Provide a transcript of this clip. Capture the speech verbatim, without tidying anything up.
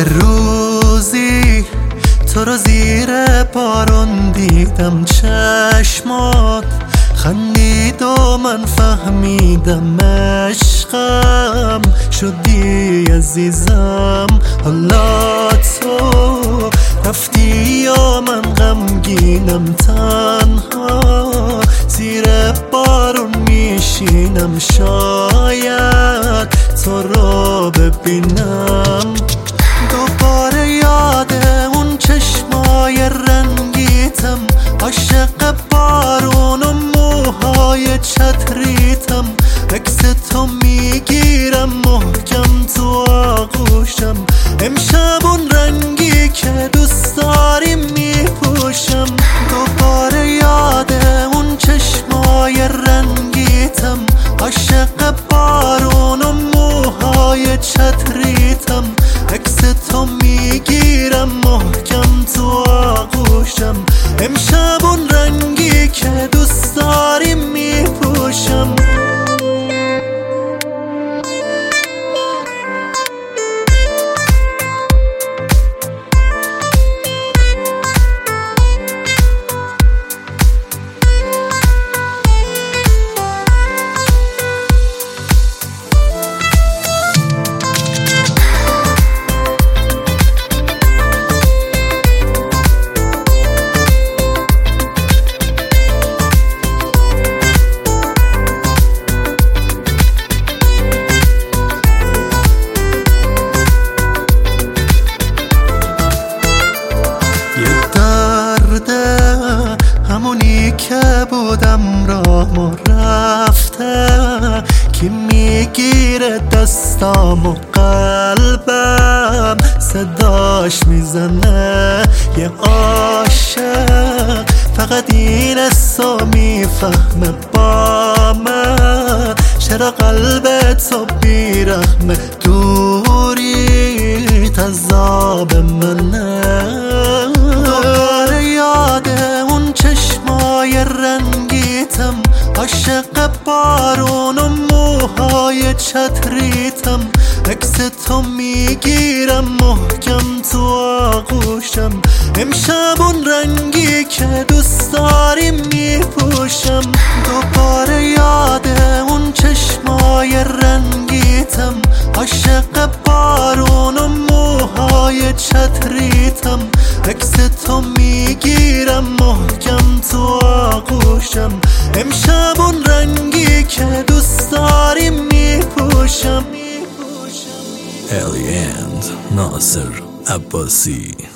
یه روزی تو رو زیر بارون دیدم، چشمات خندید و من فهمیدم عشقم شدی عزیزم. حالا تو رفتی یا من غمگینم، تنها زیر بارون میشینم، شاید تو رو ببینم دوباره. یاد اون چشمای رنگیتم، عاشق بارون و موهای چتریتم، عکس تو میگیرم محکم تو آغوشم، امشب اون رنگی که دوست داری میپوشم. دوباره یاد اون چشمای رنگیتم، عاشق بارون و موهای چتریتم، عکس تو میگیرم محکم تو آغوشم، امشب اون رنگی که دوست داری میپوشم. همونی که بودم راه و رفته، کی میگیره دستام و قلبم صداش میزنه. یه عاشق فقط این اسو میفهمه با من، چرا قلب تو بیرحمه، دوری تذاب منه. دوباره یاد اون چشمای رنگیتم، عاشق بارون و موهای چتریتم، عکس تو میگیرم محکم تو آغوشم، امشب اون رنگی که دوست داری میپوشم. دوباره یاد اون چشمای رنگیتم، عاشق بارون و موهای چتریتم، عکس تو میگیرم محکم تو آغوشم، امشب اون رنگی که دوست داری میپوشم. Aliens ناصر عباسی.